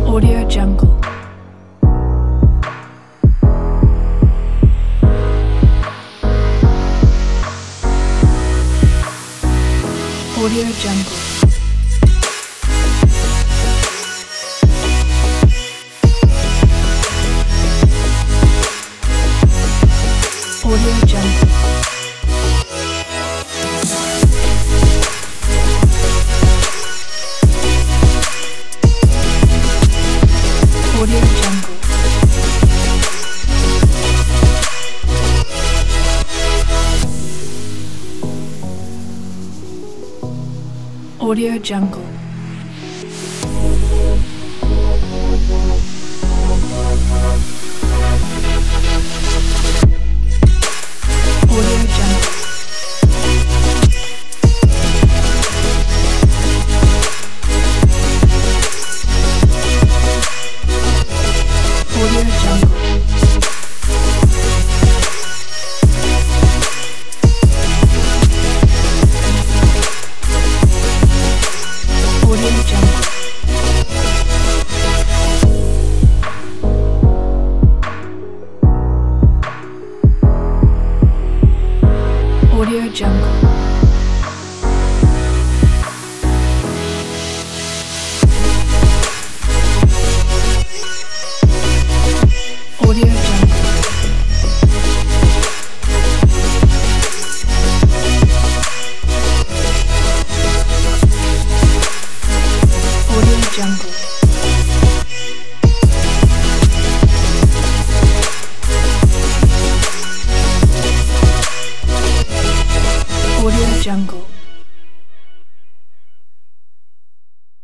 Audio Jungle. Audio Jungle. Audio Jungle. Audio Jungle. Audio Jungle. Audio Jungle. Audio Jungle. Audio Jungle. Audio Jungle. Audio Jungle. Audio Jungle.